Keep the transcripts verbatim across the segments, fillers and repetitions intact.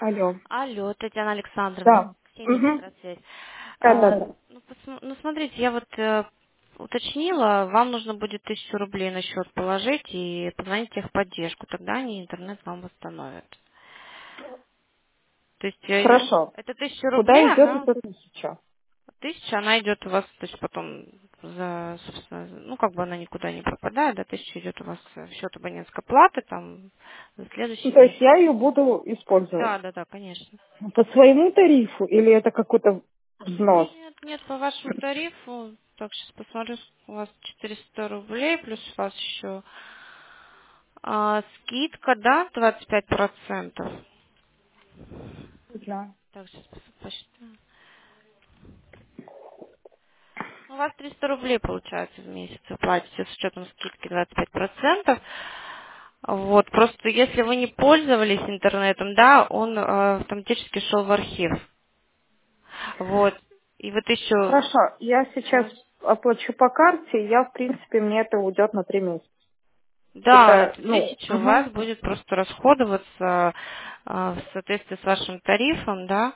Алло. Алло, Татьяна Александровна, Да. Ксения Угу. Микросвязь. Да, А, да, да. ну, посм- ну, смотрите, я вот э, уточнила, вам нужно будет тысячу рублей на счет положить и позвонить в техподдержку, тогда они интернет вам восстановят. То есть э, Хорошо. эта тысяча Куда рублей, идет она эта тысяча? тысяча, она идет у вас, то есть потом за, собственно, ну как бы она никуда не пропадает, да, тысяча идет у вас в счет абонентской платы, там за Ну, следующий то есть месяц. я ее буду использовать Да, да, да, конечно. по своему тарифу или это какой-то взнос? Нет, нет, по вашему тарифу, так, сейчас посмотрю, у вас четыреста рублей, плюс у вас еще а, скидка, да, двадцать пять процентов. Да. Так, сейчас посчитаю. У вас триста рублей получается в месяц вы платите с учетом скидки двадцать пять процентов. Вот, просто если вы не пользовались интернетом, да, он э, автоматически шел в архив. Вот. И вот еще Хорошо. Я сейчас оплачу по карте, я, в принципе, мне это уйдет на три месяца. да, Это, эта ну, тысяча у угу. вас будет просто расходоваться а, в соответствии с вашим тарифом, да.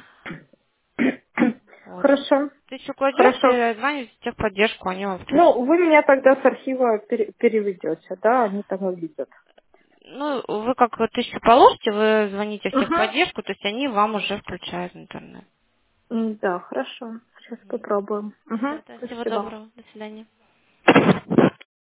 Вот. Хорошо. Тысячу Хорошо. кладете, звоните в техподдержку, они вам включат. Ну, вы меня тогда с архива пере- переведете, да, они там увидят. Ну, вы как вот тысячу положите, вы звоните в Угу. техподдержку, то есть они вам уже включают интернет. Да, хорошо. Сейчас попробуем. Угу. Да, да, всего Спасибо. доброго, до свидания.